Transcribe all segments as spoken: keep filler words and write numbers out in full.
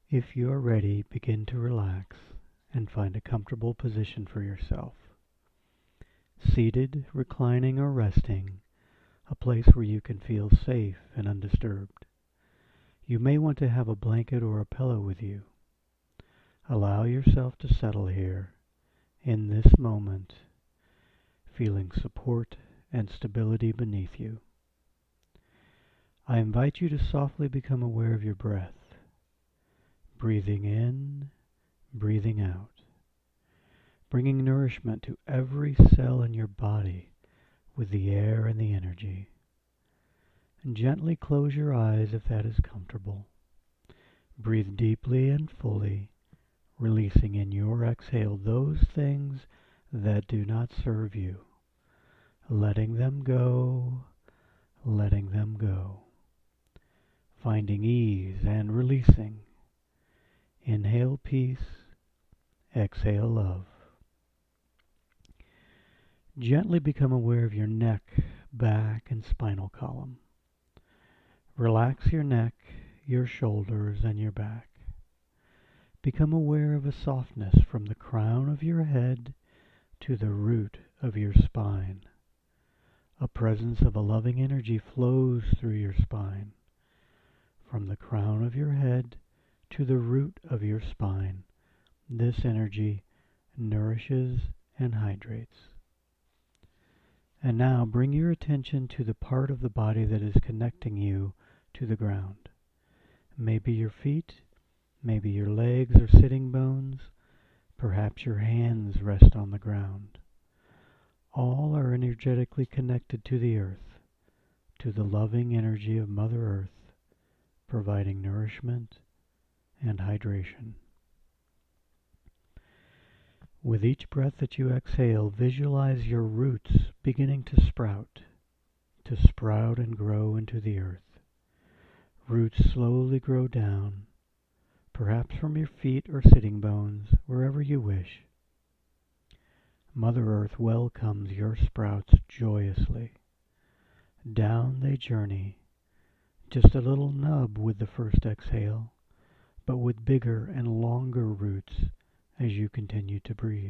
If you are ready, begin to relax and find a comfortable position for yourself. Seated, reclining, or resting, a place where you can feel safe and undisturbed. You may want to have a blanket or a pillow with you. Allow yourself to settle here, in this moment, feeling support and stability beneath you. I invite you to softly become aware of your breath. Breathing in, breathing out, bringing nourishment to every cell in your body with the air and the energy. And gently close your eyes if that is comfortable. Breathe deeply and fully, releasing in your exhale those things that do not serve you. Letting them go, letting them go. Finding ease and releasing. Inhale peace, exhale love. Gently become aware of your neck, back, and spinal column. Relax your neck, your shoulders, and your back. Become aware of a softness from the crown of your head to the root of your spine. A presence of a loving energy flows through your spine, from the crown of your head to the root of your spine. This energy nourishes and hydrates. And now bring your attention to the part of the body that is connecting you to the ground. Maybe your feet, maybe your legs or sitting bones, perhaps your hands rest on the ground. All are energetically connected to the earth, to the loving energy of Mother Earth, providing nourishment and hydration. With each breath that you exhale, visualize your roots beginning to sprout, to sprout and grow into the earth. Roots slowly grow down, perhaps from your feet or sitting bones, wherever you wish. Mother Earth welcomes your sprouts joyously. Down they journey, just a little nub with the first exhale, but with bigger and longer roots as you continue to breathe.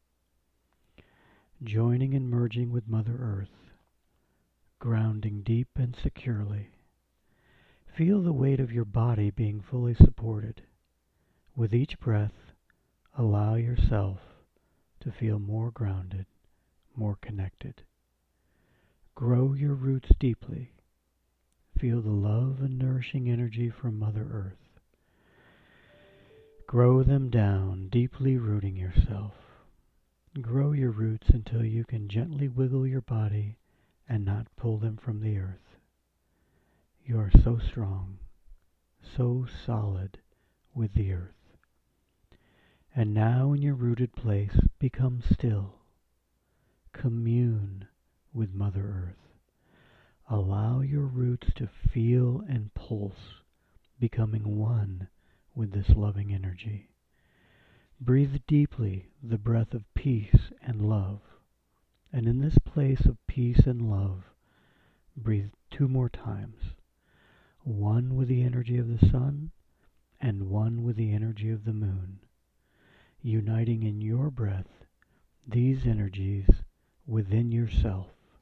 Joining and merging with Mother Earth, grounding deep and securely. Feel the weight of your body being fully supported. With each breath, allow yourself to feel more grounded, more connected. Grow your roots deeply. Feel the love and nourishing energy from Mother Earth. Grow them down, deeply rooting yourself. Grow your roots until you can gently wiggle your body and not pull them from the earth. You are so strong, so solid with the earth. And now in your rooted place, become still. Commune with Mother Earth. Allow your roots to feel and pulse, becoming one with this loving energy. Breathe deeply the breath of peace and love. And in this place of peace and love, breathe two more times. One with the energy of the sun, and one with the energy of the moon. Uniting in your breath these energies within yourself.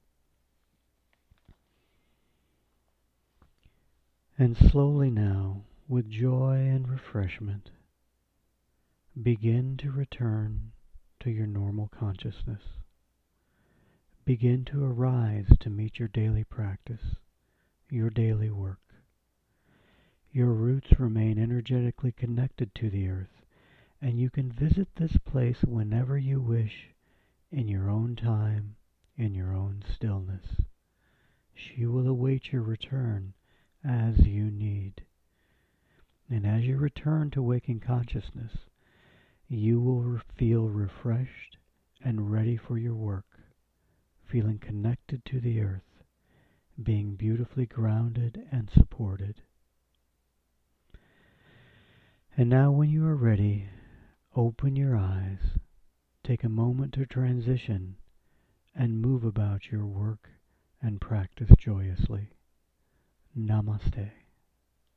And slowly now, with joy and refreshment, begin to return to your normal consciousness. Begin to arise to meet your daily practice, your daily work. Your roots remain energetically connected to the earth, and you can visit this place whenever you wish, in your own time, in your own stillness. She will await your return as you need. And as you return to waking consciousness, you will feel refreshed and ready for your work, feeling connected to the earth, being beautifully grounded and supported. And now when you are ready, open your eyes, take a moment to transition, and move about your work and practice joyously. Namaste.